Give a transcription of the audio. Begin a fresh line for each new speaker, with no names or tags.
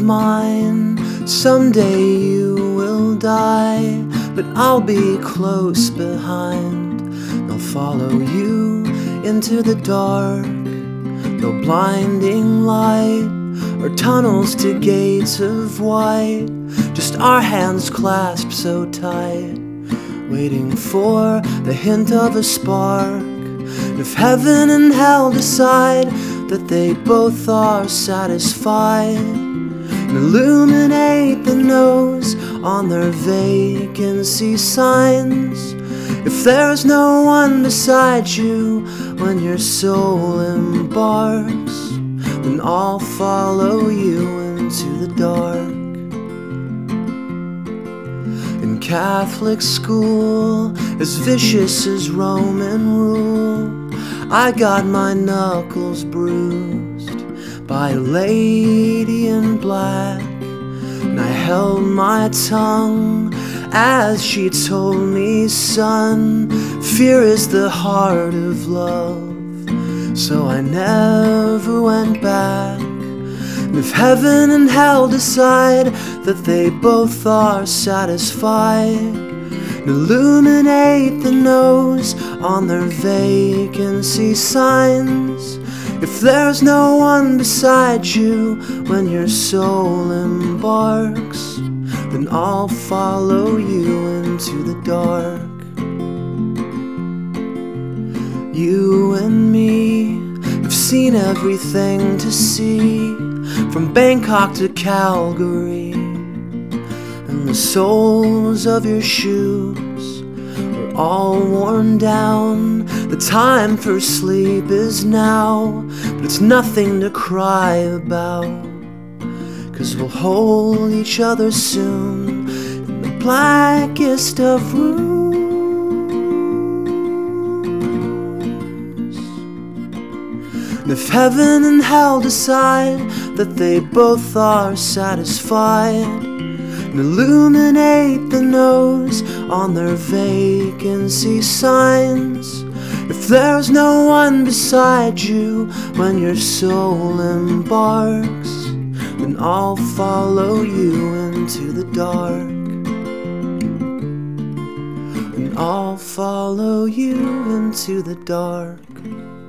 mine. Someday you will die, but I'll be close behind. I'll follow you into the dark. No blinding light or tunnels to gates of white, just our hands clasped so tight, waiting for the hint of a spark. If heaven and hell decide that they both are satisfied, and illuminate the nose on their vacancy signs. If there's no one beside you when your soul embarks, then I'll follow you into the dark. In Catholic school, as vicious as Roman rule, I got my knuckles bruised by a lady in black, and I held my tongue as she told me, son, fear is the heart of love. So I never went back. And if heaven and hell decide that they both are satisfied, and illuminate the nose on their vacancy signs. If there's no one beside you when your soul embarks, then I'll follow you into the dark. You and me have seen everything to see, from Bangkok to Calgary, and the soles of your shoes are all worn down. The time for sleep is now, but it's nothing to cry about, 'cause we'll hold each other soon in the blackest of rooms. And if heaven and hell decide that they both are satisfied, and illuminate the nose on their vacancy signs. If there's no one beside you when your soul embarks, then I'll follow you into the dark. And I'll follow you into the dark.